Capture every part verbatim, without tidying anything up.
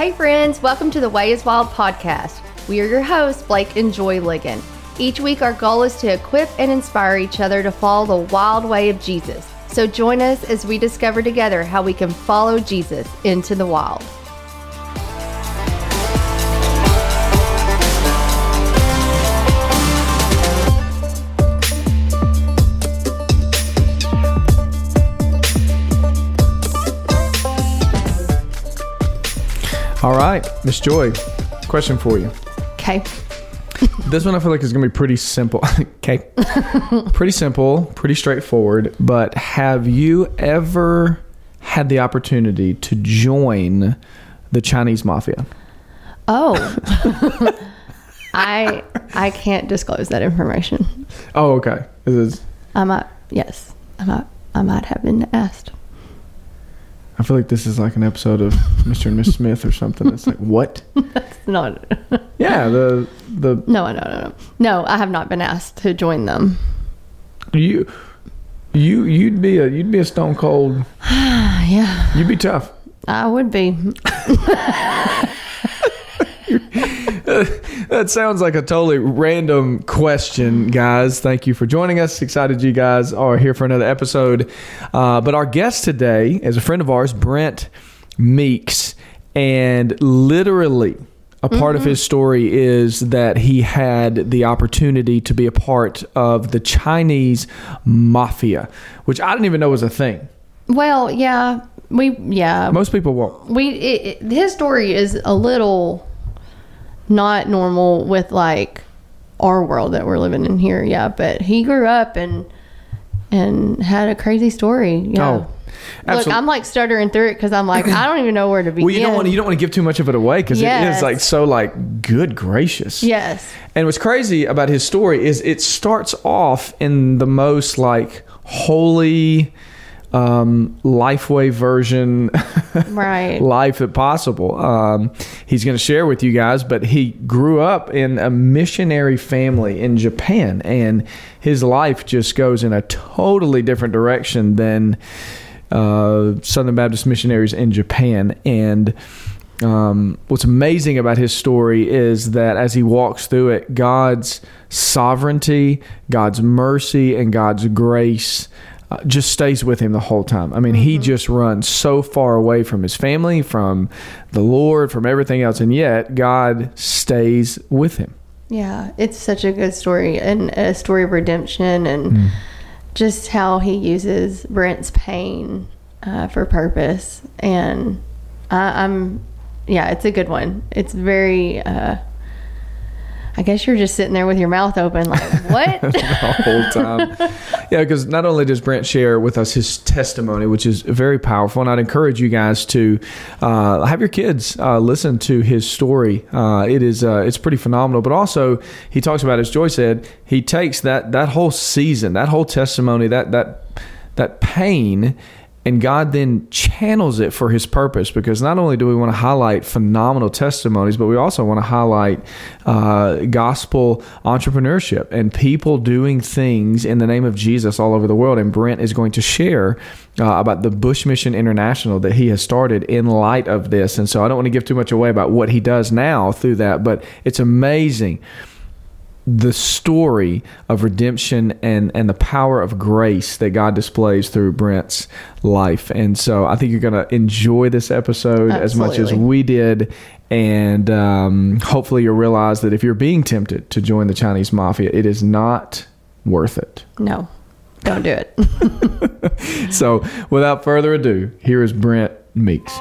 Hey friends, welcome to the Way is Wild podcast. We are your hosts, Blake and Joy Ligon. Each week our goal is to equip and inspire each other to follow the wild way of Jesus. So join us as we discover together how we can follow Jesus into the wild. All right, Miss Joy, question for you. Okay. This one I feel like is going to be pretty simple. Okay. Pretty simple, pretty straightforward. But have you ever had the opportunity to join the Chinese mafia? Oh. I I can't disclose that information. Oh, okay. This is, I might, yes. I might, I might have been asked. I feel like this is like an episode of Mister and Miss Smith or something. It's like, what? That's not. Yeah, the the No, no, no, no. No, I have not been asked to join them. you you you'd be a you'd be a stone cold. Yeah. You'd be tough. I would be. That sounds like a totally random question, guys. Thank you for joining us. Excited you guys are here for another episode. Uh, but our guest today is a friend of ours, Brent Meeks. And literally, a part mm-hmm. of his story is that he had the opportunity to be a part of the Chinese mafia, which I didn't even know was a thing. Well, yeah. we Yeah. Most people won't. We it, it, his story is a little not normal with like our world that we're living in here. Yeah, but he grew up and and had a crazy story. Yeah. Oh, absolutely. Look, I'm like stuttering through it because I'm like, I don't even know where to begin. Well, you don't want to, you don't want to give too much of it away because yes. it is like so like good gracious. Yes. And what's crazy about his story is it starts off in the most like holy um Lifeway version right life if possible. Um he's going to share with you guys, but he grew up in a missionary family in Japan, and his life just goes in a totally different direction than uh Southern Baptist missionaries in Japan. And um what's amazing about his story is that as he walks through it, God's sovereignty, God's mercy, and God's grace Uh, just stays with him the whole time. I mean, mm-hmm. he just runs so far away from his family, from the Lord, from everything else, and yet God stays with him. Yeah, it's such a good story, and a story of redemption, and mm. just how he uses Brent's pain uh, for purpose. And I, I'm, yeah, it's a good one. It's very... Uh, I guess you're just sitting there with your mouth open like, what? The whole time. Yeah, because not only does Brent share with us his testimony, which is very powerful, and I'd encourage you guys to uh, have your kids uh, listen to his story. Uh, it is uh, it's pretty phenomenal. But also, he talks about, as Joy said, he takes that that whole season, that whole testimony, that that that pain, and God then channels it for his purpose, because not only do we want to highlight phenomenal testimonies, but we also want to highlight uh, gospel entrepreneurship and people doing things in the name of Jesus all over the world. And Brent is going to share uh, about the Bush Mission International that he has started in light of this. And so I don't want to give too much away about what he does now through that, but it's amazing the story of redemption and, and the power of grace that God displays through Brent's life. And so I think you're going to enjoy this episode Absolutely. As much as we did. And um, hopefully you'll realize that if you're being tempted to join the Chinese mafia, it is not worth it. No, don't do it. So without further ado, here is Brent Meeks.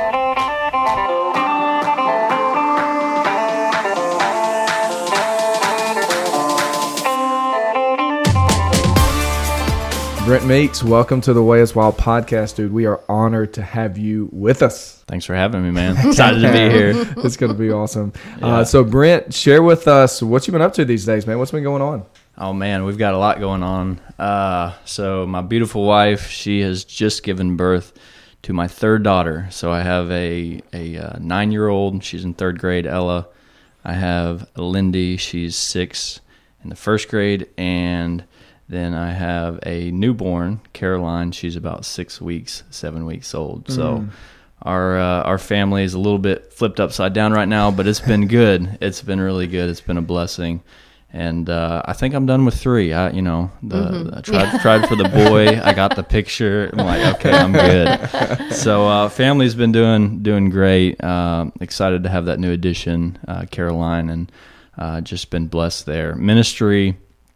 Brent Meeks, welcome to the Way is Wild podcast, dude. We are honored to have you with us. Thanks for having me, man. Excited to be here. It's going to be awesome. Yeah. Uh, so, Brent, share with us what you've been up to these days, man. What's been going on? Oh, man, we've got a lot going on. Uh, so, my beautiful wife, she has just given birth to my third daughter. So, I have a, a uh, nine-year-old. She's in third grade, Ella. I have Lindy. She's six in the first grade. And then I have a newborn, Caroline. She's about six weeks, seven weeks old. So our uh, our family is a little bit flipped upside down right now, but it's been good. It's been really good. It's been a blessing. And uh, I think I'm done with three. I, you know, the, Mm-hmm. I tried tried for the boy. I got the picture. I'm like, okay, I'm good. So uh, family's been doing doing great. Uh, excited to have that new addition, uh, Caroline, and uh, just been blessed there. Ministry,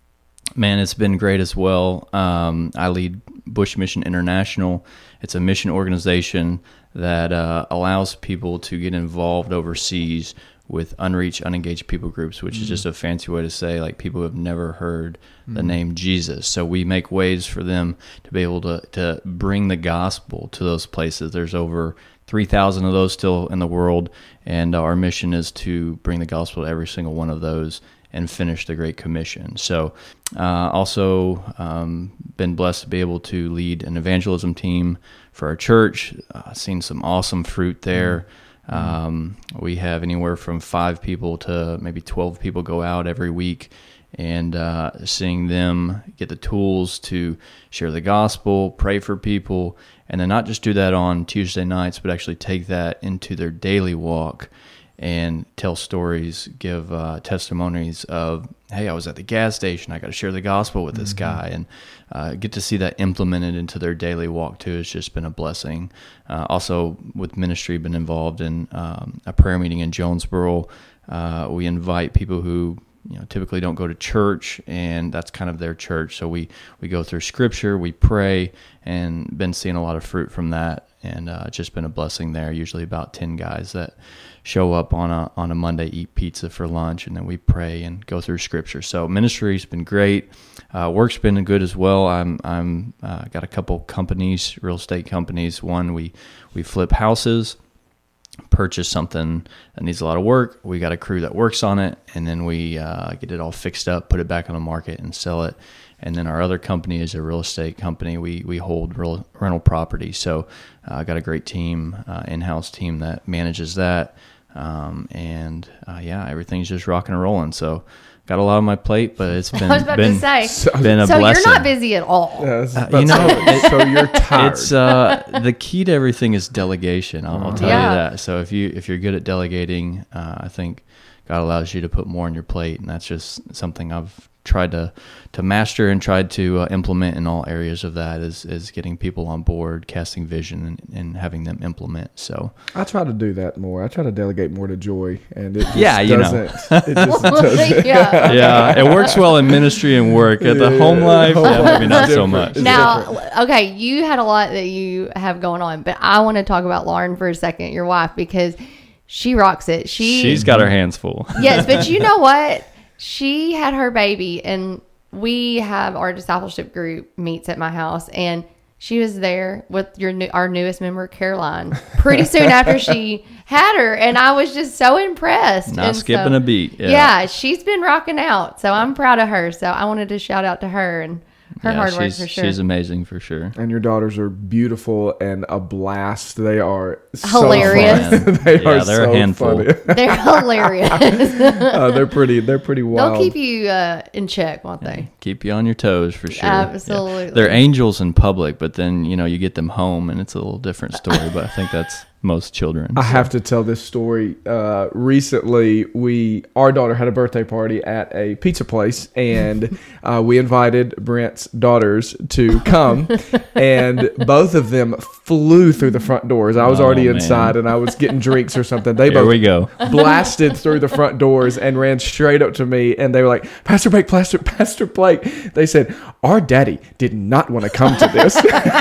man, it's been great as well. Um, I lead Bush Mission International. It's a mission organization that uh, allows people to get involved overseas with unreached, unengaged people groups, which mm-hmm. is just a fancy way to say like people who have never heard mm-hmm. the name Jesus. So we make ways for them to be able to, to bring the gospel to those places. There's over three thousand of those still in the world, and our mission is to bring the gospel to every single one of those and finish the Great Commission. So uh, also um, been blessed to be able to lead an evangelism team for our church. Uh, seen some awesome fruit there. Mm-hmm. Um, we have anywhere from five people to maybe twelve people go out every week, and uh, seeing them get the tools to share the gospel, pray for people, and then not just do that on Tuesday nights, but actually take that into their daily walk and tell stories, give uh, testimonies of, hey, I was at the gas station, I got to share the gospel with this mm-hmm. guy, and uh, get to see that implemented into their daily walk too. It's just been a blessing. Uh, also, with ministry, been involved in um, a prayer meeting in Jonesboro. Uh, we invite people who you know typically don't go to church, and that's kind of their church. So we we go through Scripture, we pray, and been seeing a lot of fruit from that. And uh, just been a blessing there. Usually about ten guys that show up on a on a Monday, eat pizza for lunch, and then we pray and go through Scripture. So ministry's been great. Uh, work's been good as well. I'm I'm uh, got a couple companies, real estate companies. One we we flip houses, purchase something that needs a lot of work. We got a crew that works on it, and then we uh, get it all fixed up, put it back on the market, and sell it. And then our other company is a real estate company. We we hold real, rental property. So I uh, got a great team, uh, in-house team that manages that. Um, and uh, yeah, everything's just rocking and rolling. So got a lot on my plate, but it's been I was about been, to say, been a so blessing. you're not busy at all. Yeah, Uh, you know, it- so you're tired. It's uh, the key to everything is delegation. I'll, I'll tell Yeah. you that. So if you if you're good at delegating, uh, I think God allows you to put more on your plate, and that's just something I've tried to to master and tried to uh, implement in all areas of that. Is is getting people on board, casting vision, and, and having them implement. So I try to do that more. I try to delegate more to Joy, and it just Yeah, you know. doesn't. It just doesn't. Yeah. yeah, it works well in ministry and work. At the Yeah, home life, home yeah, life maybe is not so different. much. It's Now, okay, you had a lot that you have going on, but I want to talk about Lauren for a second, your wife, because she rocks it. She She's got her hands full. Yes, but you know what? She had her baby, and we have our discipleship group meets at my house, and she was there with your new, our newest member, Caroline, pretty soon after she had her, and I was just so impressed. Not And skipping so, a beat. Yeah, Yeah, she's been rocking out, so I'm proud of her. So I wanted to shout out to her and her Yeah, hard work she's, for sure. She's amazing for sure. And your daughters are beautiful and a blast. They are Hilarious. So fun. they Yeah, are they're a so handful. funny. They're hilarious. uh, they're pretty. They're pretty wild. They'll keep you uh, in check, won't they? Keep you on your toes for sure. Absolutely. Yeah. They're angels in public, but then you know you get them home and it's a little different story. But I think that's most children. I so. have to tell this story. Uh, recently, we our daughter had a birthday party at a pizza place, and uh, we invited Brent's daughters to come, and both of them flew through the front doors. I was Oh, already man. inside, and I was getting drinks or something. They Here both we go. blasted through the front doors and ran straight up to me, and they were like, "Pastor Blake, Pastor, Pastor Blake." They said, "Our daddy did not want to come to this."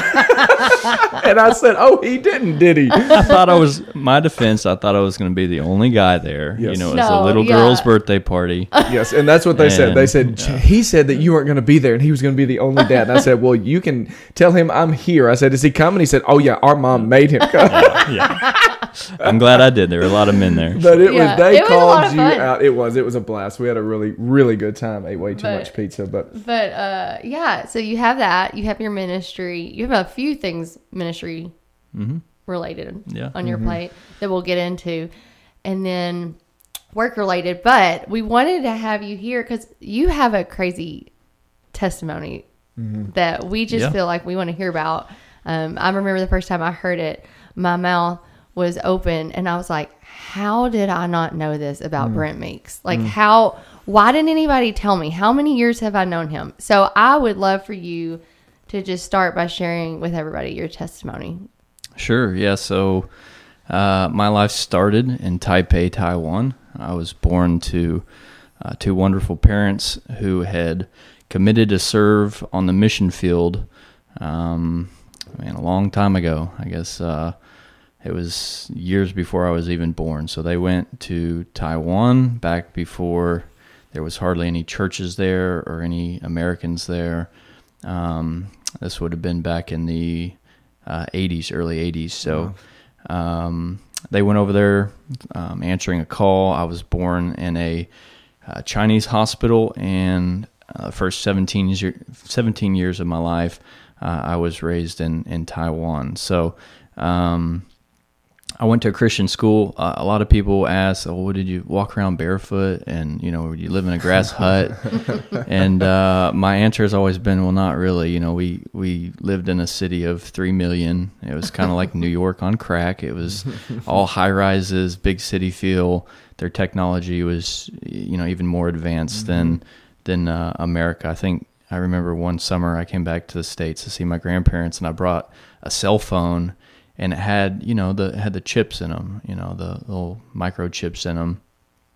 And I said, "Oh, he didn't, did he?" I thought I was, my defense, I thought I was going to be the only guy there. Yes. You know, it was No, a little yeah. girl's birthday party. Yes, and that's what they said. And, They said, yeah. he said that you weren't going to be there and he was going to be the only dad. And I said, well, you can tell him I'm here. I said, is he coming? He said, oh, yeah, our mom made him come. Yeah. I'm glad I did. There were a lot of men there. But it Yeah, was, they it was a lot called of you fun. out. It was, it was a blast. We had a really, really good time. Ate way too But- much pizza, but But uh, yeah, so you have that. You have your ministry. You have a few things ministry Mm-hmm. related Yeah. on your plate that we'll get into, and then work related. But we wanted to have you here because you have a crazy testimony that we just Yeah. feel like we want to hear about. Um, I remember the first time I heard it, my mouth was open, and I was like, how did I not know this about mm. Brent Meeks? Like, mm. how, why didn't anybody tell me? How many years have I known him? So I would love for you to just start by sharing with everybody your testimony. Sure. Yeah. So uh, my life started in Taipei, Taiwan. I was born to uh, two wonderful parents who had committed to serve on the mission field um, man, a long time ago. I guess uh, it was years before I was even born. So they went to Taiwan back before there was hardly any churches there or any Americans there. Um, this would have been back in the uh, eighties, early eighties. So um, they went over there um, answering a call. I was born in a uh, Chinese hospital, and uh, the first seventeen, year, seventeen years of my life, uh, I was raised in, in Taiwan. So um, I went to a Christian school. Uh, a lot of people ask, oh, did you walk around barefoot? And, you know, you live in a grass hut? And uh, my answer has always been, well, not really. You know, we, we lived in a city of three million. It was kind of like New York on crack. It was all high rises, big city feel. Their technology was, you know, even more advanced mm-hmm. than, than uh, America. I think I remember one summer I came back to the States to see my grandparents, and I brought a cell phone. And it had, you know, the had the chips in them, you know, the little microchips in them.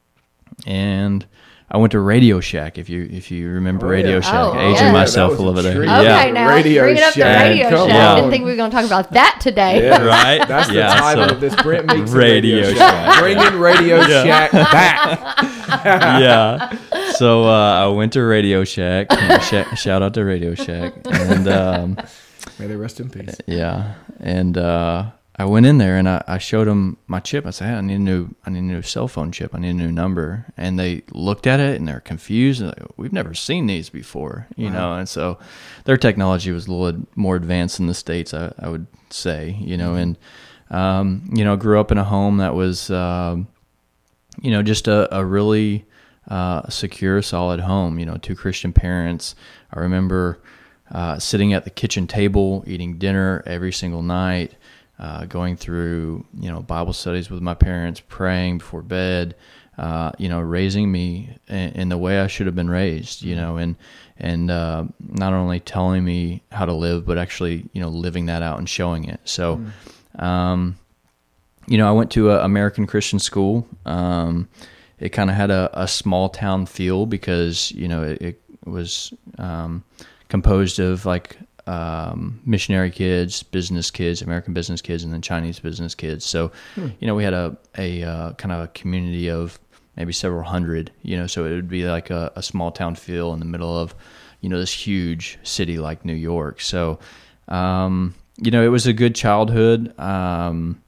And I went to Radio Shack, if you if you remember oh, Radio yeah. Shack. Oh, Aging yeah. myself a little bit there. Okay, yeah. now Radio bring it up Shack. to Radio Come Shack. on. I didn't think we were going to talk about that today. Yeah. Right? That's the yeah, title so of this Brent Meeks Radio, Radio Shack. Shack. Bringing Radio yeah. Shack back. yeah. So uh, I went to Radio Shack. You know, sh- shout out to Radio Shack. And um, may they rest in peace. Yeah. And uh I went in there and I, I showed them my chip. I said, hey, I need a new, I need a new cell phone chip. I need a new number. And they looked at it and they're confused. And like, we've never seen these before, you wow. know. And so their technology was a little more advanced in the States, I, I would say, you know. And um, you know, grew up in a home that was, uh, you know, just a, a really uh, secure, solid home. You know, two Christian parents. I remember uh, sitting at the kitchen table, eating dinner every single night. Uh, going through, you know, Bible studies with my parents, praying before bed, uh, you know, raising me in, in the way I should have been raised, you know, and and uh, not only telling me how to live, but actually, you know, living that out and showing it. So, mm. um, you know, I went to an American Christian school. Um, it kind of had a, a small town feel because, you know, it, it was um, composed of like Um, missionary kids, business kids, American business kids, and then Chinese business kids. So, hmm. you know, we had a, a uh, kind of a community of maybe several hundred, you know, so it would be like a, a small town feel in the middle of, you know, this huge city like New York. So, um, you know, it was a good childhood. Um,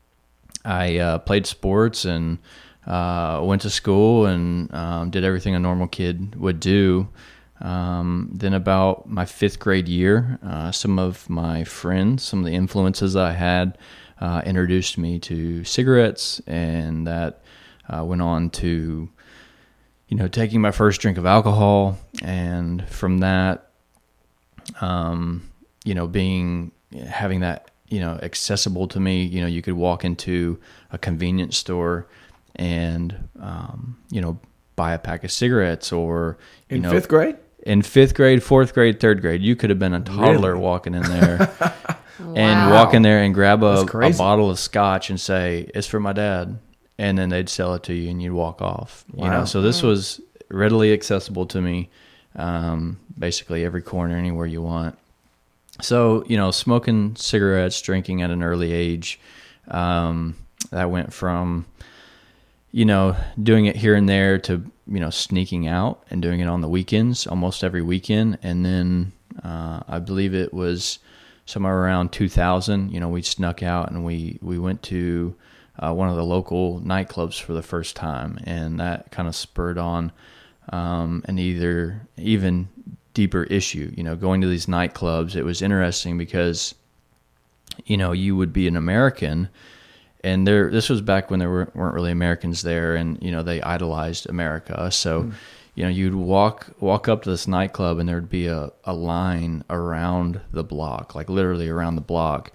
I uh, played sports and uh, went to school and um, did everything a normal kid would do. Um, then about my fifth grade year, uh, some of my friends, some of the influences I had, uh, introduced me to cigarettes, and that uh, went on to, you know, taking my first drink of alcohol, and from that, um, you know, being, having that, you know, accessible to me. You know, you could walk into a convenience store and, um, you know, buy a pack of cigarettes, or, you in know, fifth grade? In fifth grade, fourth grade, third grade, you could have been a toddler really? walking in there wow. and walk in there and grab a, a bottle of scotch and say, it's for my dad. And then they'd sell it to you and you'd walk off. Wow. You know, so this mm. was readily accessible to me, um, basically every corner, anywhere you want. So, you know, smoking cigarettes, drinking at an early age, um, that went from, you know, doing it here and there to, you know, sneaking out and doing it on the weekends, almost every weekend. And then uh, I believe it was somewhere around two thousand, you know, we snuck out and we, we went to uh, one of the local nightclubs for the first time. And that kind of spurred on um, an either even deeper issue, you know, going to these nightclubs. It was interesting because, you know, you would be an American. And there, this was back when there were, weren't really Americans there, and you know they idolized America. So, mm. you know, you'd walk walk up to this nightclub, and there'd be a, a line around the block, like literally around the block,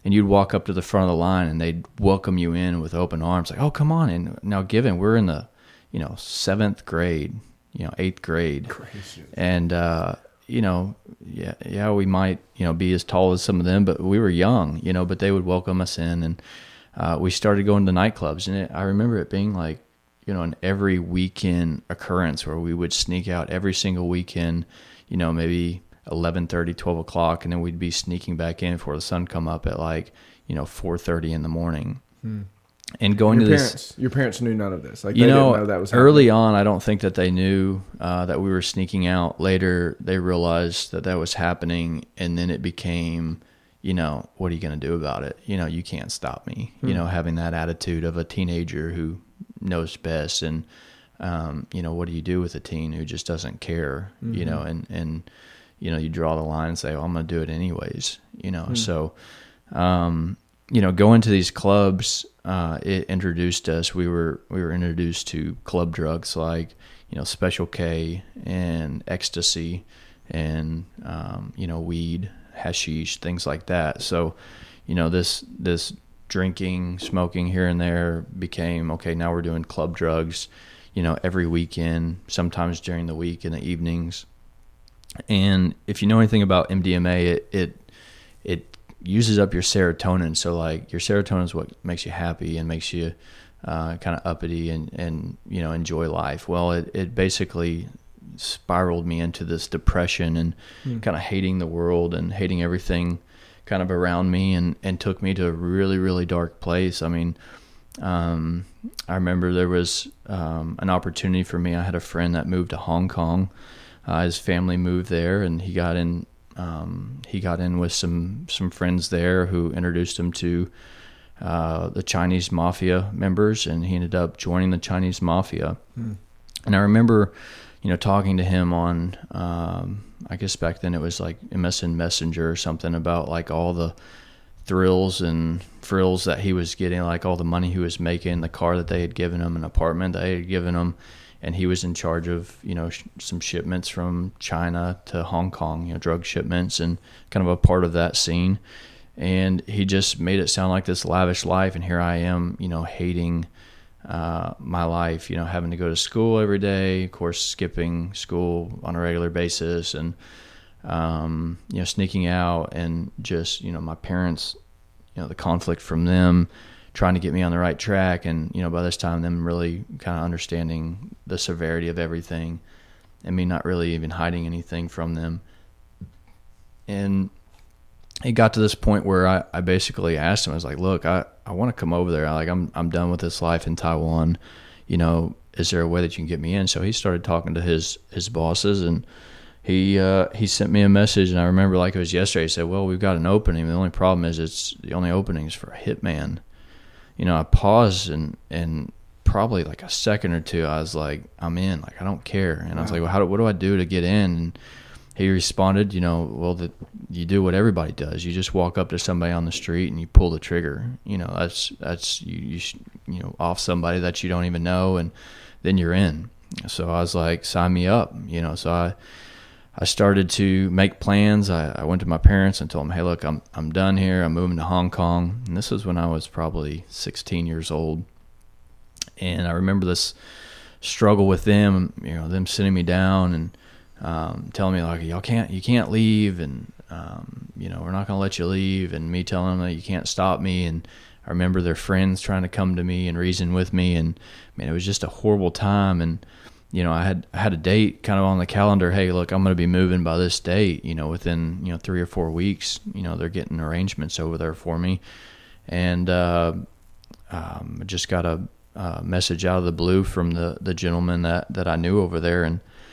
and you'd walk up to the front of the line and they'd welcome you in with open arms, like, oh, come on in. Now, given we're in the, you know, seventh grade, you know, eighth grade. Crazy. And, uh, you know, yeah, yeah, we might, you know, be as tall as some of them, but we were young, you know, but they would welcome us in. And uh, we started going to nightclubs. And it, I remember it being like, you know, an every weekend occurrence where we would sneak out every single weekend, you know, maybe eleven thirty, twelve o'clock, and then we'd be sneaking back in before the sun come up at like, you know, four thirty in the morning. Hmm. And going your to parents, this, your parents knew none of this. Like, you they know, didn't know that was happening. Early on, I don't think that they knew uh, that we were sneaking out. Later, they realized that that was happening, and then it became, you know, what are you going to do about it? You know, you can't stop me. Hmm. You know, having that attitude of a teenager who knows best, and um, you know, what do you do with a teen who just doesn't care? Mm-hmm. You know, and and you know, you draw the line and say, "Oh, I'm going to do it anyways." You know, hmm. so. Um, you know, going to these clubs, uh, it introduced us. We were we were introduced to club drugs like, you know, Special K and ecstasy, and um, you know, weed, hashish, things like that. So, you know, this this drinking, smoking here and there became okay. Now we're doing club drugs, you know, every weekend, sometimes during the week in the evenings. And if you know anything about M D M A, it it it uses up your serotonin. So like your serotonin is what makes you happy and makes you uh, kind of uppity and, and, you know, enjoy life. Well, it, it basically spiraled me into this depression and mm. kind of hating the world and hating everything kind of around me, and, and took me to a really, really dark place. I mean, um, I remember there was um, an opportunity for me. I had a friend that moved to Hong Kong. Uh, his family moved there, and he got in Um, he got in with some, some friends there who introduced him to uh, the Chinese mafia members, and he ended up joining the Chinese mafia. Mm. And I remember, you know, talking to him on, um, I guess back then it was like M S N Messenger or something, about like all the thrills and frills that he was getting, like all the money he was making, the car that they had given him, an apartment that they had given him. And he was in charge of, you know, sh- some shipments from China to Hong Kong, you know, drug shipments, and kind of a part of that scene. And he just made it sound like this lavish life. And here I am, you know, hating uh, my life, you know, having to go to school every day, of course, skipping school on a regular basis, and, um, you know, sneaking out, and just, you know, my parents, you know, the conflict from them trying to get me on the right track. And, you know, by this time, them really kind of understanding the severity of everything, and me not really even hiding anything from them. And it got to this point where I, I basically asked him, I was like, look, I, I want to come over there. I like, I'm, I'm done with this life in Taiwan. You know, is there a way that you can get me in? So he started talking to his, his bosses, and he, uh, he sent me a message. And I remember like it was yesterday. He said, well, we've got an opening. The only problem is it's the only opening is for a hitman. You know, I paused, and, and probably like a second or two, I was like, I'm in, like, I don't care. And wow. I was like, well, how do, what do I do to get in? And he responded, you know, well, the, you do what everybody does. You just walk up to somebody on the street and you pull the trigger. You know, that's, that's, you, you, you know, off somebody that you don't even know, and then you're in. So I was like, sign me up, you know. So I, I started to make plans. I, I went to my parents and told them, hey, look, I'm I'm done here. I'm moving to Hong Kong. And this was when I was probably sixteen years old. And I remember this struggle with them, you know, them sitting me down and um, telling me, like, y'all can't, you can't leave. And, um, you know, we're not going to let you leave. And me telling them that you can't stop me. And I remember their friends trying to come to me and reason with me. And, man, it was just a horrible time. And, you know, I had I had a date kind of on the calendar. Hey, look, I'm going to be moving by this date. You know, within you know three or four weeks. You know, they're getting arrangements over there for me, and uh, um, I just got a, a message out of the blue from the, the gentleman that, that I knew over there,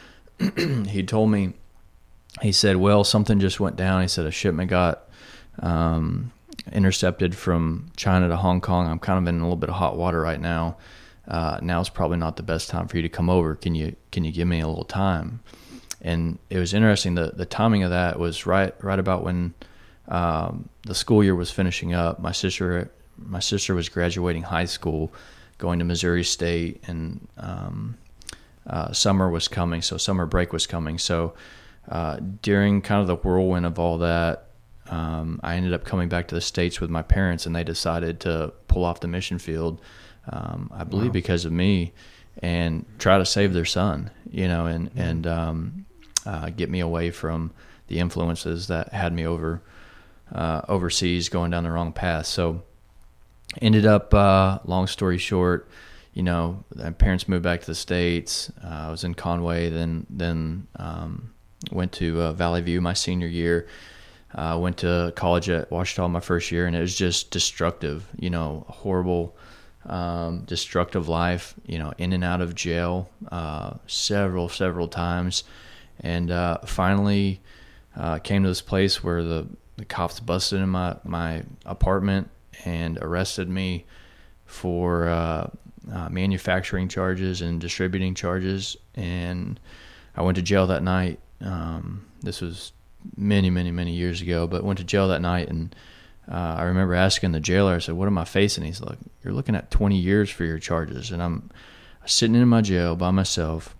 and he told me, he said, well, something just went down. He said a shipment got um, intercepted from China to Hong Kong. I'm kind of in a little bit of hot water right now. Uh, now's probably not the best time for you to come over. Can you can you give me a little time? And it was interesting. The the timing of that was right right about when um, the school year was finishing up. My sister my sister was graduating high school, going to Missouri State, and um, uh, summer was coming. So summer break was coming. So uh, during kind of the whirlwind of all that, um, I ended up coming back to the States with my parents, and they decided to pull off the mission field, um, I believe wow. because of me, and try to save their son, you know, and, mm-hmm. and um, uh, get me away from the influences that had me over uh, overseas going down the wrong path. So ended up, uh, long story short, you know, my parents moved back to the States. Uh, I was in Conway, then then um, went to uh, Valley View my senior year. I uh, went to college at Ouachita my first year, and it was just destructive, you know, horrible, um, destructive life, you know, in and out of jail uh, several, several times. And uh, finally uh, came to this place where the, the cops busted in my, my apartment and arrested me for uh, uh, manufacturing charges and distributing charges. And I went to jail that night. Um, this was many, many, many years ago, but went to jail that night. And uh, I remember asking the jailer, I said, what am I facing? He's like, you're looking at twenty years for your charges. And I'm sitting in my jail by myself,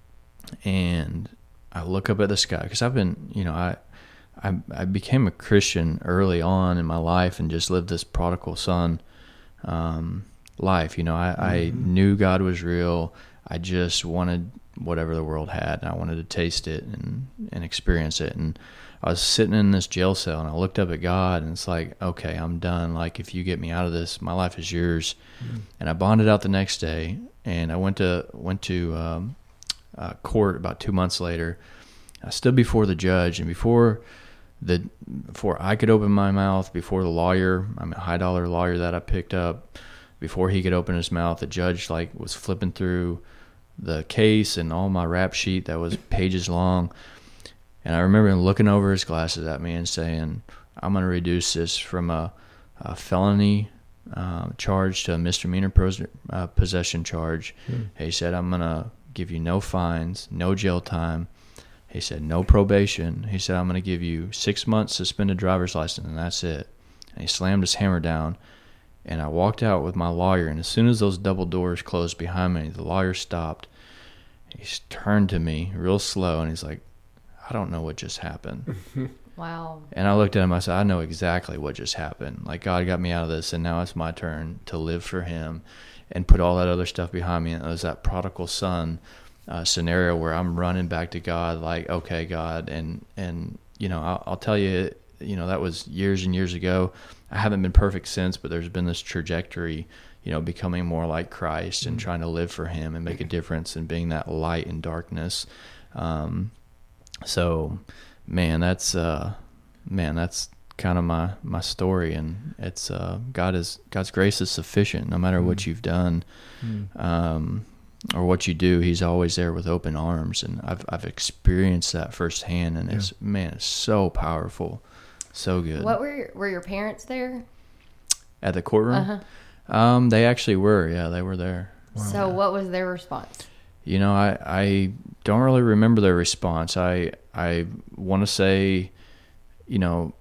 and I look up at the sky, because I've been, you know, I, I I became a Christian early on in my life and just lived this prodigal son um, life. You know, I, mm-hmm. I knew God was real. I just wanted whatever the world had, and I wanted to taste it and, and experience it. And I was sitting in this jail cell, and I looked up at God, and it's like, okay, I'm done. Like, if you get me out of this, my life is yours. Mm-hmm. And I bonded out the next day, and I went to went to um, uh, court about two months later. I stood before the judge, and before the before I could open my mouth, before the lawyer, I'm a high dollar lawyer that I picked up, before he could open his mouth, the judge like was flipping through the case and all my rap sheet that was pages long. And I remember him looking over his glasses at me and saying, I'm going to reduce this from a, a felony uh, charge to a misdemeanor pos- uh, possession charge. Hmm. He said, I'm going to give you no fines, no jail time. He said, no probation. He said, I'm going to give you six months suspended driver's license, and that's it. And he slammed his hammer down. And I walked out with my lawyer, and as soon as those double doors closed behind me, the lawyer stopped. He turned to me real slow, and he's like, I don't know what just happened. Wow. And I looked at him, I said, I know exactly what just happened. Like, God got me out of this, and now it's my turn to live for him and put all that other stuff behind me. And it was that prodigal son uh, scenario where I'm running back to God, like, okay, God. And, and you know, I'll, I'll tell you, you know, that was years and years ago. I haven't been perfect since, but there's been this trajectory, you know, becoming more like Christ and trying to live for him and make a difference and being that light in darkness. Um, so, man, that's, uh, man, that's kind of my, my story. And it's, uh, God is, God's grace is sufficient no matter mm. what you've done, mm. um, or what you do. He's always there with open arms. And I've, I've experienced that firsthand, and yeah. it's, man, it's so powerful. So good. What were your, were your parents there? At the courtroom? Uh-huh. Um, they actually were. Yeah, they were there. Wow. So what was their response? You know, I, I don't really remember their response. I I want to say, you know,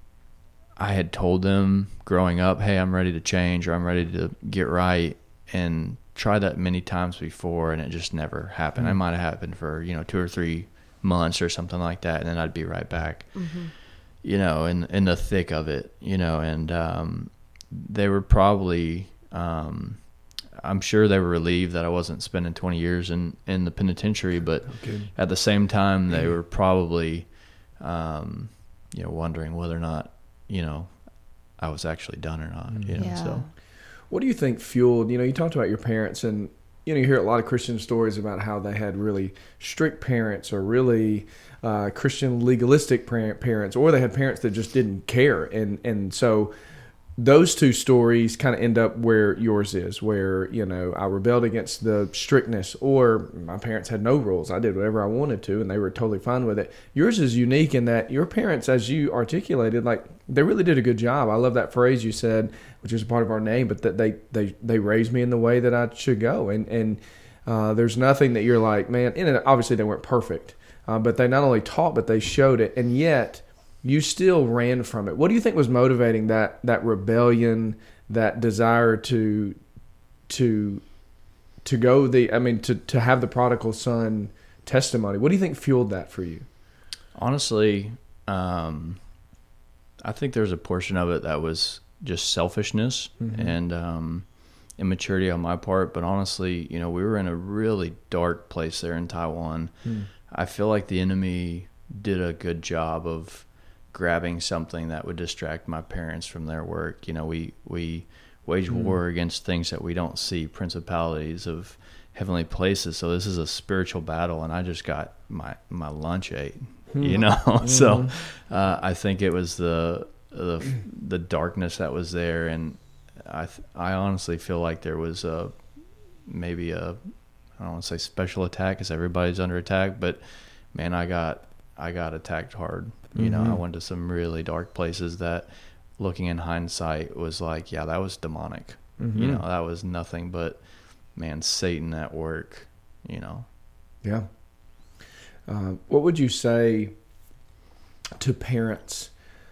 I had told them growing up, hey, I'm ready to change, or I'm ready to get right, and tried that many times before, and it just never happened. Mm-hmm. It might have happened for, you know, two or three months or something like that, and then I'd be right back. Mm-hmm. You know, in in the thick of it, you know, and um, they were probably, um, I'm sure they were relieved that I wasn't spending twenty years in, in the penitentiary, but okay. at the same time, they were probably, um, you know, wondering whether or not, you know, I was actually done or not, you know, yeah. so. What do you think fueled, you know, you talked about your parents, and, you know, you hear a lot of Christian stories about how they had really strict parents, or really uh, Christian legalistic parents, or they had parents that just didn't care. And, and so those two stories kind of end up where yours is, where, you know, I rebelled against the strictness, or my parents had no rules. I did whatever I wanted to, and they were totally fine with it. Yours is unique in that your parents, as you articulated, like, they really did a good job. I love that phrase you said, which is a part of our name, but that they, they, they raised me in the way that I should go. And, and uh, there's nothing that you're like, man, and obviously they weren't perfect, uh, but they not only taught, but they showed it. And yet you still ran from it. What do you think was motivating that that rebellion, that desire to to to go the I mean to, to have the prodigal son testimony? What do you think fueled that for you? Honestly, um, I think there's a portion of it that was just selfishness mm-hmm. and um, immaturity on my part. But honestly, you know, we were in a really dark place there in Taiwan. Mm. I feel like the enemy did a good job of grabbing something that would distract my parents from their work. You know, we, we wage mm. war against things that we don't see, principalities of heavenly places. So this is a spiritual battle, and I just got my, my lunch ate, mm. you know? Mm. So uh, I think it was the, the, the darkness that was there. And I, I honestly feel like there was a, maybe a, I don't want to say special attack because everybody's under attack, but man, I got, I got attacked hard. You mm-hmm. know, I went to some really dark places that, looking in hindsight, was like, yeah, that was demonic. Mm-hmm. You know, that was nothing but, man, Satan at work, you know. Yeah. Uh, what would you say to parents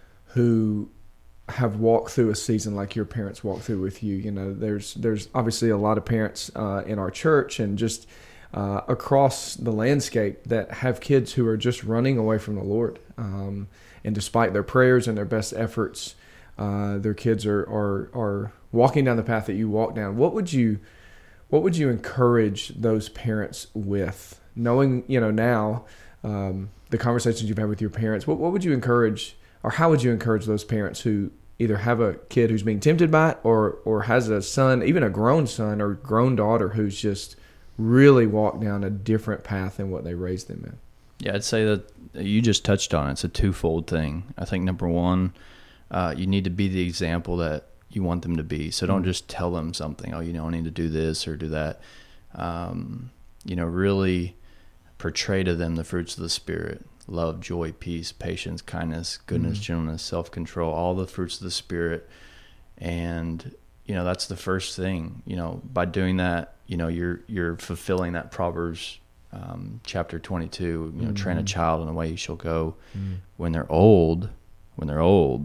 who have walked through a season like your parents walked through with you? You know, there's there's obviously a lot of parents uh, in our church and just uh, across the landscape that have kids who are just running away from the Lord. Um, and despite their prayers and their best efforts, uh, their kids are, are are walking down the path that you walk down. What would you what would you encourage those parents with, knowing, you know, now um, the conversations you've had with your parents? What what would you encourage, or how would you encourage those parents who either have a kid who's being tempted by it, or or has a son, even a grown son or grown daughter, who's just really walked down a different path than what they raised them in? Yeah, I'd say that you just touched on it. It's a twofold thing. I think number one, uh, you need to be the example that you want them to be. So don't mm-hmm. just tell them something. Oh, you know, I need to do this or do that. Um, you know, really portray to them the fruits of the Spirit: love, joy, peace, patience, kindness, goodness, mm-hmm. gentleness, self-control, all the fruits of the Spirit. And, you know, that's the first thing. You know, by doing that, you know, you're you're fulfilling that Proverbs um, chapter twenty-two, you know, mm-hmm. train a child in the way he shall go. Mm-hmm. When they're old, when they're old,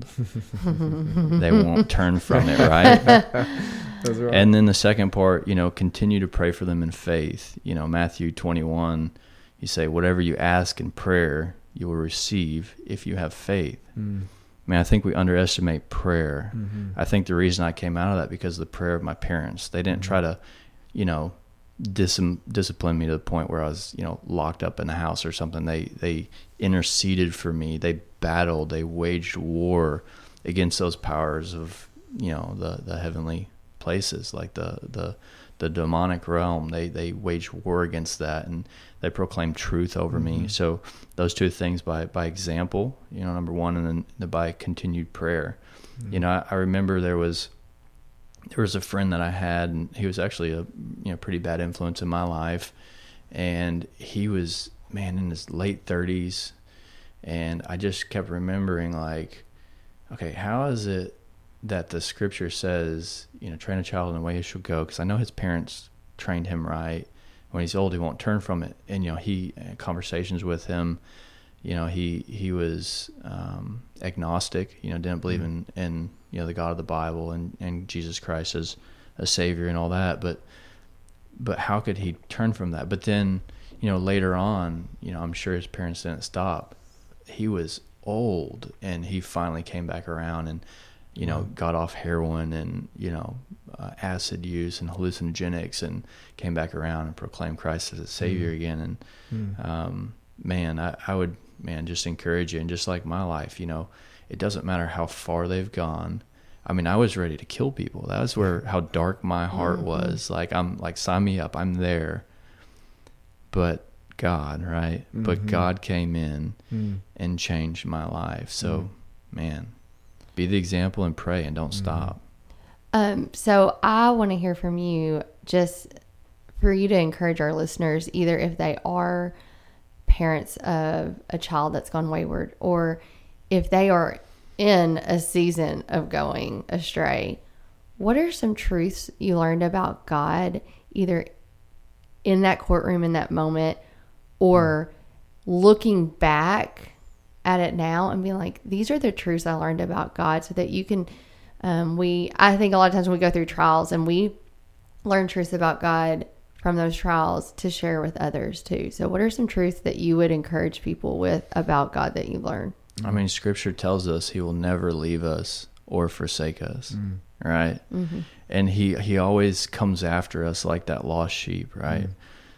they won't turn from it, right? That's right? And then the second part, you know, continue to pray for them in faith. You know, Matthew twenty-one, you say, whatever you ask in prayer, you will receive if you have faith. Mm. I mean, I think we underestimate prayer. Mm-hmm. I think the reason I came out of that because of the prayer of my parents. They didn't mm-hmm. try to, you know, dis- discipline me to the point where I was, you know, locked up in the house or something. They they interceded for me. They battled. They waged war against those powers of, you know, the, the heavenly places, like the the the demonic realm. They they waged war against that, and they proclaimed truth over mm-hmm. me. So those two things by by example, you know, number one, and then by continued prayer. Mm-hmm. You know, I, I remember there was there was a friend that I had, and he was actually a you know pretty bad influence in my life, and he was, man, in his late thirties, and I just kept remembering, like, okay, how is it that the scripture says, you know, train a child in the way he shall go? Because I know his parents trained him right. When he's old, he won't turn from it. And, you know, he, conversations with him, you know, he, he was um, agnostic, you know, didn't believe mm-hmm. in, in, you know, the God of the Bible and, and Jesus Christ as a savior and all that. But, but how could he turn from that? But then, you know, later on, you know, I'm sure his parents didn't stop. He was old, and he finally came back around and, you know, got off heroin and, you know, uh, acid use and hallucinogenics, and came back around and proclaimed Christ as a savior mm. again. And, mm. um, man, I, I would, man, just encourage you. And just like my life, you know, it doesn't matter how far they've gone. I mean, I was ready to kill people. That was where, how dark my heart mm-hmm. was. Like, I'm like, sign me up. I'm there. But God, right? Mm-hmm. But God came in mm. and changed my life. So, mm. man, be the example and pray, and don't mm-hmm. stop. Um, so I want to hear from you, just for you to encourage our listeners, either if they are parents of a child that's gone wayward, or if they are in a season of going astray. What are some truths you learned about God, either in that courtroom in that moment, or looking back at it now and being like, these are the truths I learned about God, so that you can, um, we, I think a lot of times when we go through trials and we learn truths about God from those trials to share with others too. So what are some truths that you would encourage people with about God that you learned? I mean, Scripture tells us He will never leave us or forsake us, mm. right? Mm-hmm. And He He always comes after us like that lost sheep, right? Mm.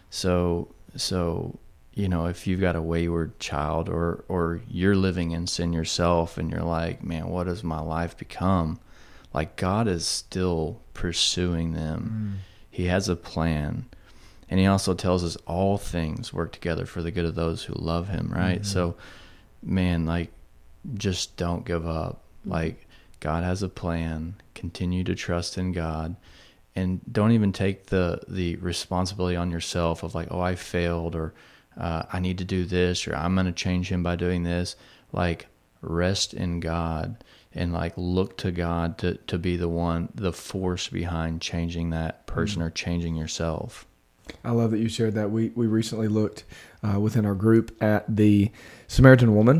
So so you know, if you've got a wayward child, or or you're living in sin yourself, and you're like, man, what has my life become? Like, God is still pursuing them. Mm. He has a plan. And He also tells us all things work together for the good of those who love Him, right? Mm-hmm. So, man, like, just don't give up. Mm-hmm. Like, God has a plan. Continue to trust in God. And don't even take the, the responsibility on yourself of like, oh, I failed, or uh, I need to do this, or I'm going to change him by doing this. Like, rest in God and like look to God to, to be the one, the force behind changing that person mm-hmm. or changing yourself. I love that you shared that. We we recently looked uh, within our group at the Samaritan woman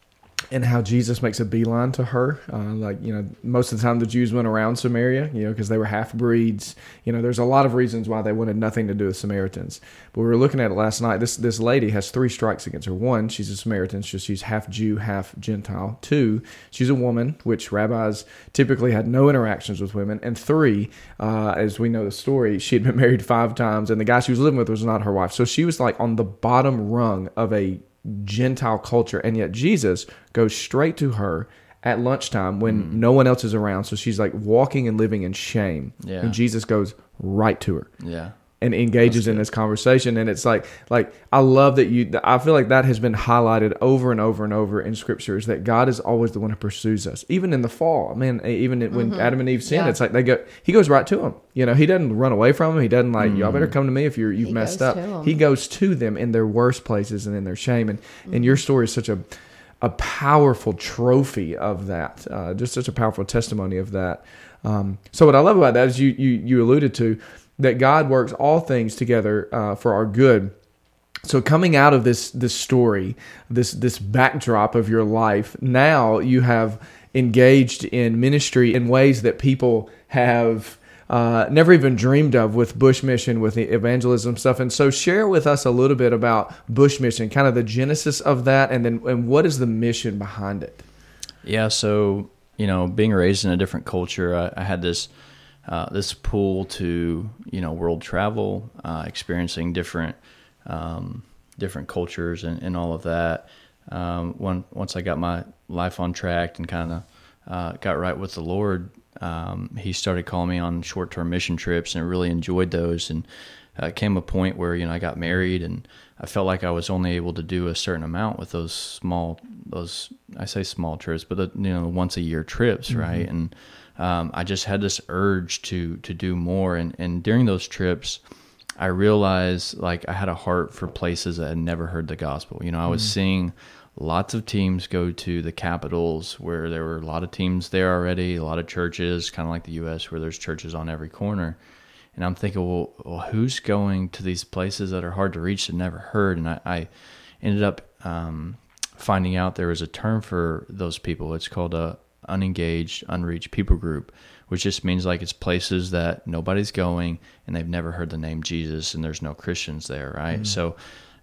and how Jesus makes a beeline to her. Uh, like, you know, most of the time the Jews went around Samaria, you know, because they were half-breeds. You know, there's a lot of reasons why they wanted nothing to do with Samaritans. But we were looking at it last night. This this lady has three strikes against her. One, she's a Samaritan, so she's half Jew, half Gentile. Two, she's a woman, which rabbis typically had no interactions with women. And three, uh, as we know the story, she had been married five times, and the guy she was living with was not her wife. So she was like on the bottom rung of a Gentile culture, and yet Jesus goes straight to her at lunchtime when mm. no one else is around. So she's like walking and living in shame. Yeah. And Jesus goes right to her. Yeah. And engages in this conversation. And it's like, like, I love that you, I feel like that has been highlighted over and over and over in Scripture, is that God is always the one who pursues us. Even in the fall, man, even when mm-hmm. Adam and Eve sinned, yeah. it's like they go, he goes right to them. You know, he doesn't run away from them. He doesn't like, mm-hmm. y'all better come to me if you're, you've he messed up. He goes to them in their worst places and in their shame. And, mm-hmm. and your story is such a, a powerful trophy of that, uh, just such a powerful testimony of that. Um, so what I love about that is you, you, you alluded to, that God works all things together uh, for our good. So coming out of this this story, this this backdrop of your life, now you have engaged in ministry in ways that people have uh, never even dreamed of, with Bush Mission, with the evangelism stuff. And so share with us a little bit about Bush Mission, kind of the genesis of that, and then and what is the mission behind it? Yeah, so, you know, being raised in a different culture, I, I had this Uh, this pull to, you know, world travel, uh, experiencing different um, different cultures and, and all of that. Um, when, once I got my life on track and kind of uh, got right with the Lord, um, He started calling me on short-term mission trips, and I really enjoyed those. And uh, it came a point where, you know, I got married, and I felt like I was only able to do a certain amount with those small, those I say small trips, but the, you know, once a year trips, mm-hmm. right? And Um, I just had this urge to to do more, and, and during those trips, I realized like I had a heart for places that had never heard the gospel. You know, I was mm. seeing lots of teams go to the capitals where there were a lot of teams there already, a lot of churches, kind of like the U S where there's churches on every corner. And I'm thinking, well, well who's going to these places that are hard to reach that never heard? And I, I ended up um, finding out there was a term for those people. It's called a unengaged, unreached people group, which just means like it's places that nobody's going and they've never heard the name Jesus, and there's no Christians there, right? Mm. So,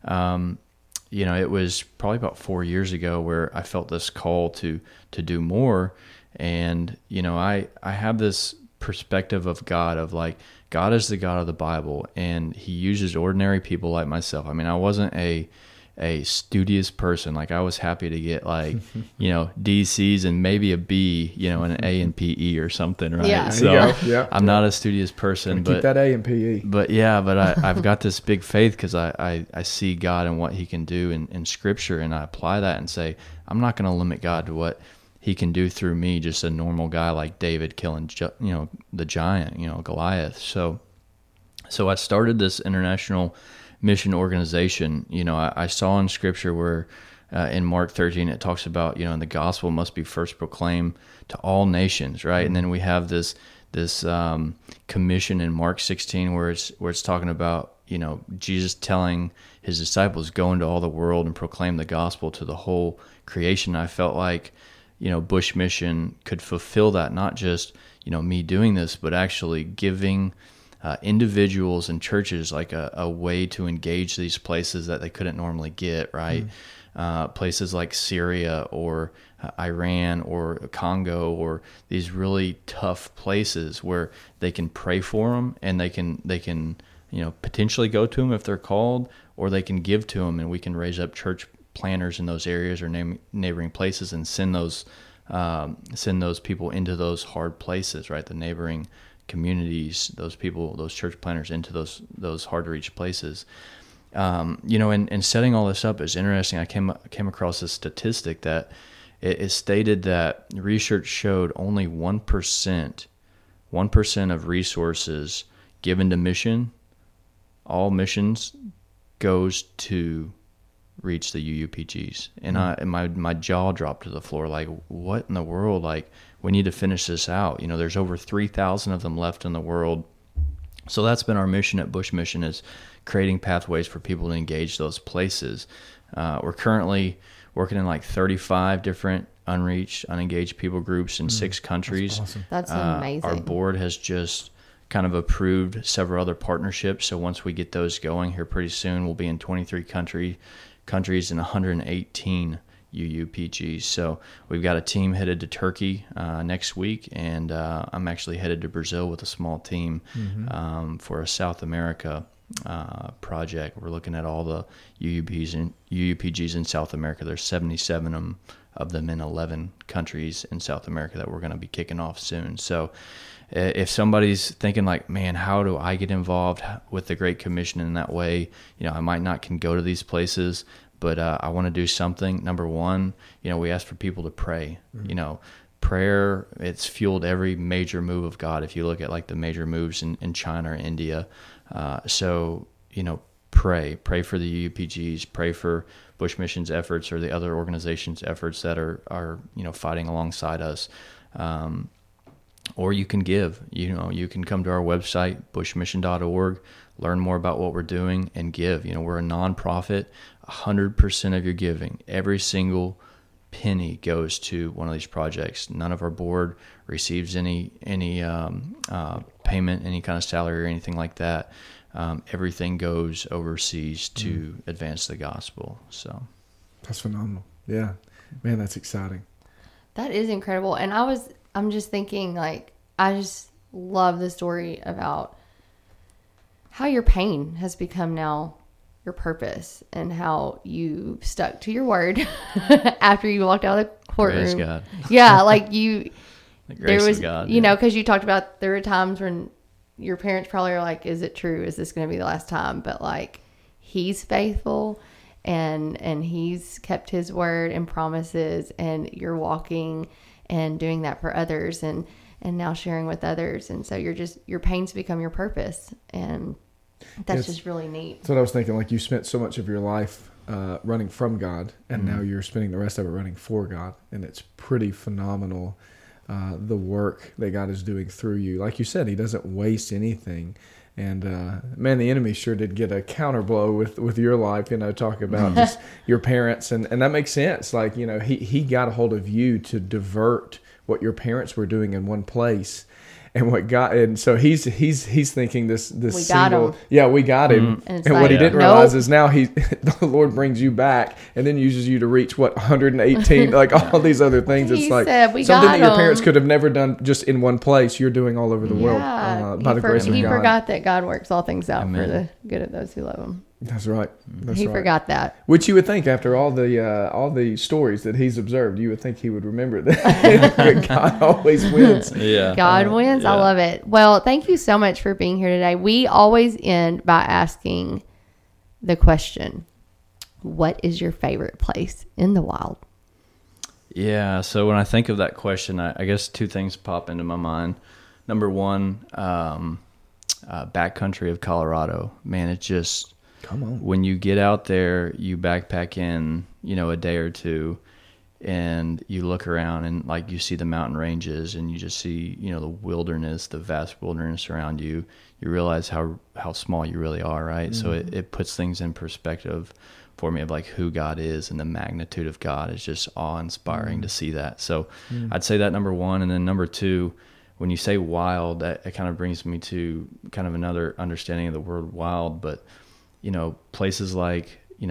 um, you know, it was probably about four years ago where I felt this call to to do more, and you know, I I have this perspective of God of like God is the God of the Bible, and He uses ordinary people like myself. I mean, I wasn't a a studious person. Like I was happy to get like, you know, D Cs and maybe a B, you know, and an A in P E or something, right? Yeah. So yeah. I'm not a studious person, but keep that A in P E. But yeah, but I, I've got this big faith because I, I, I see God and what He can do in, in Scripture, and I apply that and say, I'm not going to limit God to what He can do through me, just a normal guy like David killing, you know, the giant, you know, Goliath. So, so I started this international mission organization. You know, I, I saw in Scripture where uh, in Mark thirteen it talks about, you know, the gospel must be first proclaimed to all nations, right? Mm-hmm. And then we have this this um, commission in Mark sixteen where it's where it's talking about, you know, Jesus telling His disciples, go into all the world and proclaim the gospel to the whole creation. I felt like, you know, Bush Mission could fulfill that, not just, you know, me doing this, but actually giving Uh, individuals and churches like a, a way to engage these places that they couldn't normally get, right? Mm. uh, places like Syria or uh, Iran or Congo, or these really tough places where they can pray for them, and they can they can you know potentially go to them if they're called, or they can give to them, and we can raise up church planners in those areas or neighboring neighboring places and send those um, send those people into those hard places, right? The neighboring communities, those people, those church planners into those those hard to reach places. Um, you know, and, and setting all this up is interesting. I came came across a statistic that it, it stated that research showed only one percent, one percent of resources given to mission, all missions, goes to reach the U U P Gs. And I and my my jaw dropped to the floor. Like, what in the world? Like, we need to finish this out. You know, there's over three thousand of them left in the world. So that's been our mission at Bush Mission, is creating pathways for people to engage those places. Uh, we're currently working in like thirty-five different unreached, unengaged people groups in mm, six countries. That's awesome. That's uh, amazing. Our board has just kind of approved several other partnerships. So once we get those going here pretty soon, we'll be in twenty-three country, countries and one hundred eighteen U U P Gs. So we've got a team headed to Turkey uh, next week, and uh, I'm actually headed to Brazil with a small team mm-hmm. um, for a South America uh, project. We're looking at all the U U Ps and U U P Gs in South America. There's seventy-seven of them, of them in eleven countries in South America that we're going to be kicking off soon. So if somebody's thinking like, man, how do I get involved with the Great Commission in that way? You know, I might not can go to these places, but uh, I want to do something. Number one, you know, we ask for people to pray. Mm-hmm. You know, prayer, it's fueled every major move of God. If you look at like the major moves in, in China or India. Uh, so, you know, pray. Pray for the U U P Gs. Pray for Bush Mission's efforts or the other organizations' efforts that are, are you know, fighting alongside us. Um, or you can give. You know, you can come to our website, bush mission dot org, learn more about what we're doing, and give. You know, we're a nonprofit. one hundred percent of your giving, every single penny, goes to one of these projects. None of our board receives any any um, uh, payment, any kind of salary or anything like that. Um, everything goes overseas to mm. advance the gospel. So that's phenomenal. Yeah, man, that's exciting. That is incredible. And I was, I'm just thinking, like, I just love the story about how your pain has become now your purpose, and how you stuck to your word after you walked out of the courtroom. Praise God. Yeah, like you, the grace there was, of God, you yeah. know, because you talked about there were times when your parents probably are like, is it true? Is this going to be the last time? But like, he's faithful, and and he's kept his word and promises, and you're walking and doing that for others, and and now sharing with others. And so you're just, your pains become your purpose, and that's it's, just really neat. That's what I was thinking. Like, you spent so much of your life uh, running from God, and mm-hmm. now you're spending the rest of it running for God, and it's pretty phenomenal. Uh, the work that God is doing through you. Like you said, he doesn't waste anything. And, uh, man, the enemy sure did get a counter blow with, with your life, you know, talk about just your parents. And, and that makes sense. Like, you know, he, he got a hold of you to divert what your parents were doing in one place. And what God, and so he's he's he's thinking this this we got single, him. yeah, we got him. Mm-hmm. And, and like, what he didn't nope. realize is now he the Lord brings you back and then uses you to reach what one hundred eighteen, like all these other things. He it's like said, we something got that your him. parents could have never done just in one place. You're doing all over the yeah. world uh, by he the for, grace of he God. He forgot that God works all things out Amen. for the good of those who love him. That's right. That's he right. forgot that. Which you would think, after all the uh, all the stories that he's observed, you would think he would remember that. God always wins. Yeah, God uh, wins. yeah. I love it. Well, thank you so much for being here today. We always end by asking the question, what is your favorite place in the wild? Yeah, so when I think of that question, I, I guess two things pop into my mind. Number one, um, uh, backcountry of Colorado. Man, it's just... Come on. When you get out there, you backpack in, you know, a day or two, and you look around and like you see the mountain ranges, and you just see, you know, the wilderness, the vast wilderness around you. You realize how how small you really are, right? Mm-hmm. So it, it puts things in perspective for me of like who God is, and the magnitude of God is just awe-inspiring mm-hmm. to see that. So mm-hmm. I'd say that number one. And then number two, when you say wild, that it kind of brings me to kind of another understanding of the word wild, but you know, places like, you know,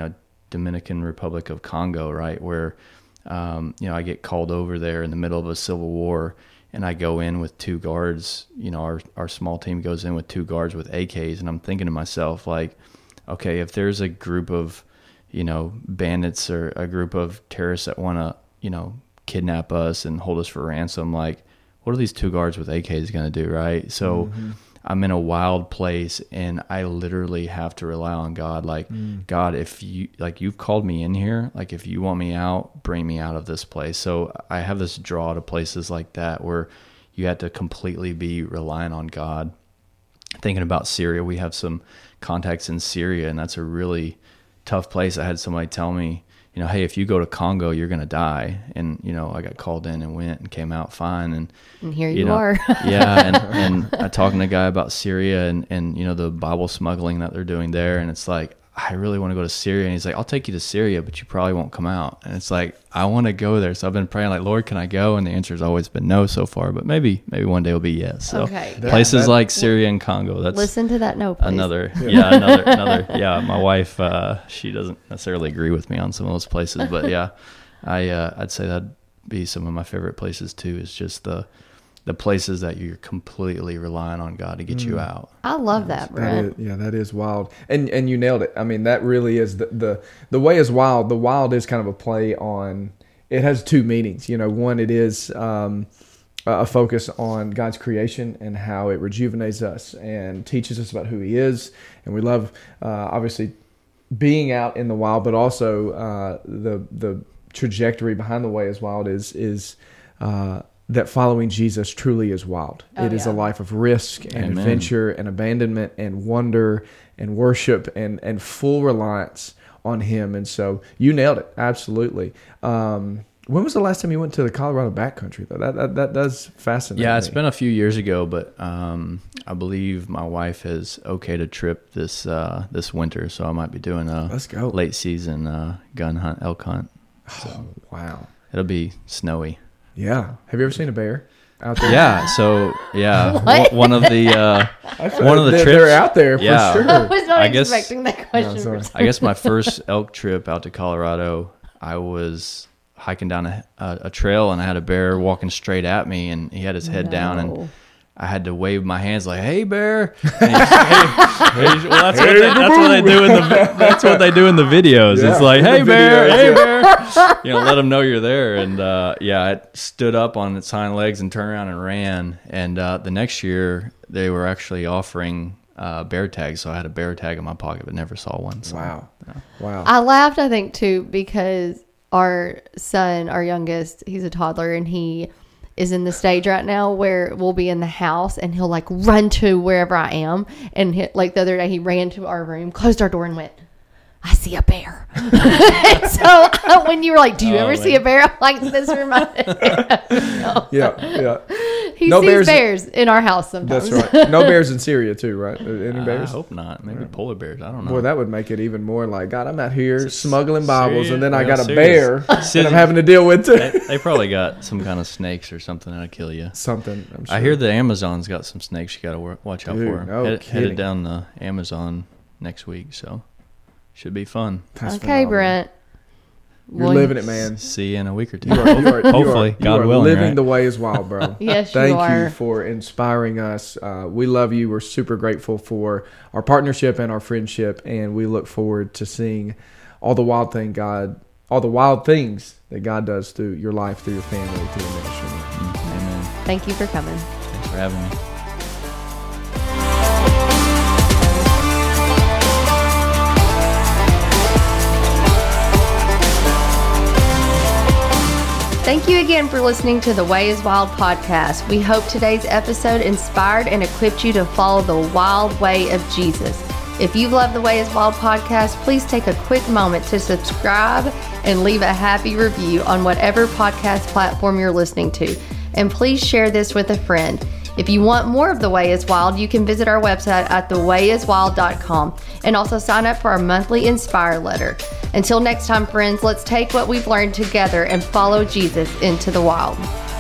Dominican Republic of Congo, right, where um, you know, I get called over there in the middle of a civil war, and I go in with two guards. You know, our our small team goes in with two guards with A Ks, and I'm thinking to myself, like, okay, if there's a group of, you know, bandits or a group of terrorists that want to, you know, kidnap us and hold us for ransom, like, what are these two guards with A Ks going to do, right? So mm-hmm. I'm in a wild place, and I literally have to rely on God. Like, mm. God, if you, like, you've called me in here, like, if you want me out, bring me out of this place. So I have this draw to places like that where you have to completely be relying on God. Thinking about Syria, we have some contacts in Syria, and that's a really tough place. I had somebody tell me, you know, hey, if you go to Congo, you're going to die. And, you know, I got called in and went and came out fine. And, and here you, you know, are. yeah. And, and I talking to a guy about Syria and, and, you know, the Bible smuggling that they're doing there. And it's like, I really want to go to Syria. And he's like, I'll take you to Syria, but you probably won't come out. And it's like, I want to go there. So I've been praying, like, Lord, can I go? And the answer has always been no so far, but maybe, maybe one day will be yes. So okay. places that, like Syria and Congo, that's listen to that no, please. Another, yeah, yeah another, another, yeah. My wife, uh, she doesn't necessarily agree with me on some of those places, but yeah, I, uh, I'd say that'd be some of my favorite places too, is just the, the places that you're completely relying on God to get mm. you out. I love that, Brent. That is, yeah, that is wild. And and you nailed it. I mean, that really is the, the, the way is wild. The wild is kind of a play on, it has two meanings. You know, one, it is um, a focus on God's creation and how it rejuvenates us and teaches us about who he is. And we love, uh, obviously, being out in the wild, but also uh, the the trajectory behind the way is wild is, is uh, that following Jesus truly is wild. Oh, it is yeah. a life of risk and Amen. Adventure and abandonment and wonder and worship and, and full reliance on him. And so you nailed it. Absolutely. Um, when was the last time you went to the Colorado backcountry though? That, that, that does fascinate Yeah, me. It's been a few years ago, but um, I believe my wife has okayed a trip this uh, this winter. So I might be doing a Let's go. late season uh, gun hunt, elk hunt. So oh, wow. It'll be snowy. Yeah. Have you ever seen a bear out there? Yeah. So yeah, one of the uh, one of the they're, trips they're out there for yeah. sure. I was not I guess, expecting that question. No, for I guess my first elk trip out to Colorado, I was hiking down a, a, a trail and I had a bear walking straight at me, and he had his head no. down, and I had to wave my hands like, "Hey, bear!" And he, hey, hey, well, that's, hey, what they, that's what they do in the that's what they do in the videos. Yeah, it's like, "Hey, bear! Videos, hey, yeah. bear!" You know, let them know you're there. And uh, yeah, it stood up on its hind legs and turned around and ran. And uh, the next year, they were actually offering uh, bear tags, so I had a bear tag in my pocket, but never saw one. So, wow, yeah. wow! I laughed, I think, too, because our son, our youngest, he's a toddler, and he is in the stage right now where we'll be in the house and he'll like run to wherever I am. And hit, like the other day, he ran to our room, closed our door, and went, "I see a bear." So when you were like, "Do you oh, ever man. see a bear?" I'm like, this reminded me. No. Yeah, yeah. He no sees bears, bears in our house sometimes. That's right. No bears in Syria too, right? Any bears? I hope not. Maybe yeah. polar bears. I don't know. Boy, that would make it even more like, God, I'm out here S- smuggling Bibles, Syria? and then I got a serious. bear that I'm having to deal with too. They, they probably got some kind of snakes or something that'll kill you. Something. I'm sure. I hear the Amazon's got some snakes you got to watch out Dude, for. No Head, kidding. headed down the Amazon next week, so should be fun. That's okay, phenomenal. Brent. You're well, living it, man. See you in a week or two. You are, you are, Hopefully, you are, God you are willing. Living right? the way is wild, bro. Yes, Thank you are. you for inspiring us. Uh, we love you. We're super grateful for our partnership and our friendship, and we look forward to seeing all the wild thing God, all the wild things that God does through your life, through your family, through your ministry. Amen. Thank you for coming. Thanks for having me. Thank you again for listening to the Way is Wild podcast. We hope today's episode inspired and equipped you to follow the wild way of Jesus. If you love the Way is Wild podcast, please take a quick moment to subscribe and leave a happy review on whatever podcast platform you're listening to. And please share this with a friend. If you want more of The Way is Wild, you can visit our website at the way is wild dot com and also sign up for our monthly Inspire letter. Until next time, friends, let's take what we've learned together and follow Jesus into the wild.